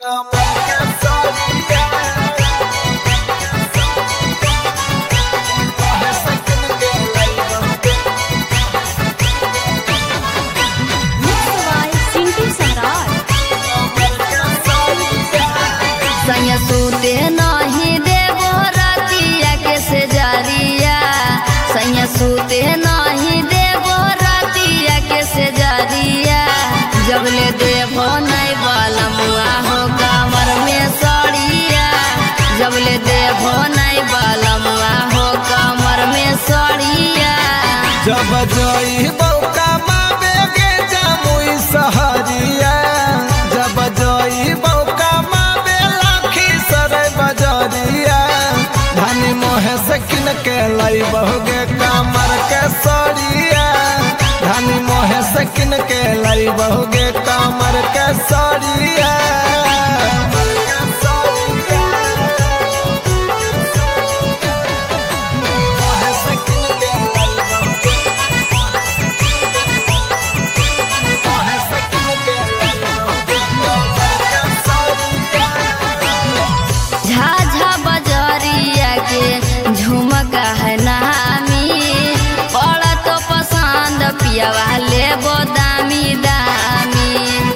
सूते नहीं देवो रातिया के से जारिया सैया सूते नहीं देवो रातिया के से जारिया जब ले देवो नहीं बाला मुआ हो कमर में सड़िया जब ले देवो नहीं बाला मुआ हो कमर में सड़िया जब जोई बौका मावे के जामुई सहरिया जब जोई बौका धनी मोहे से किन के लाई बहुगे कमर के सड़िया धनी मोहे से किन के लाई बहुगे कमर के सड़िया वाले दामी दामी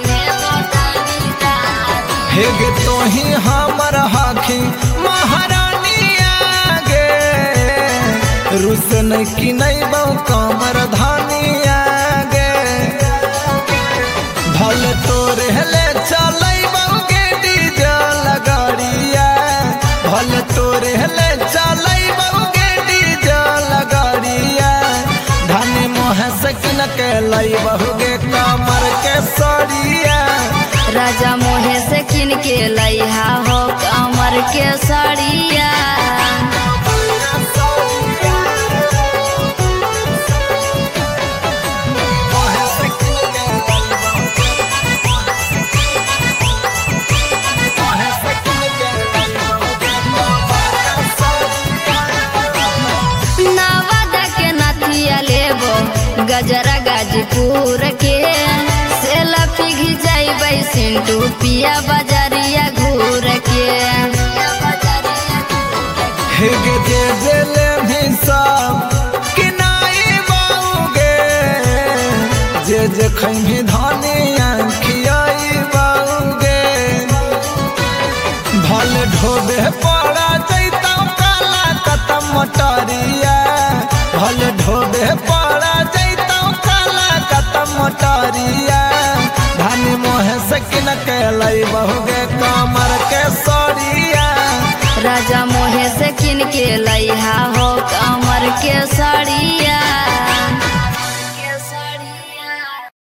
हेगे तो ही हमर हाखी महारानी आगे रुस नहीं कि नहीं बहु कमर धानी आगे भले तोरे ले चल बहुगे डीजल गाड़िया भले तोरे ले चल बहुगे डीजल गाड़िया धनी मोहे से किन के लाई बहुगे कमर के सड़िया राजा मोहे से किन के लइहा हो कमर के सड़िया गजरा गाजीपुर के सेल्फी घिंचाइबै सिंटू पिया बजरिया घूर के हेगे जे जेले भी सब किनाई बाऊगे जे खैभी धानी खियाई बाऊगे भले ढोबे पड़ा जैता काला कतम मटरिया भले ढोबे पड़ा मोटरिया धनी मोहे से किन के लाई बहुगे कमर के सड़िया राजा मोहे से किन के लइहा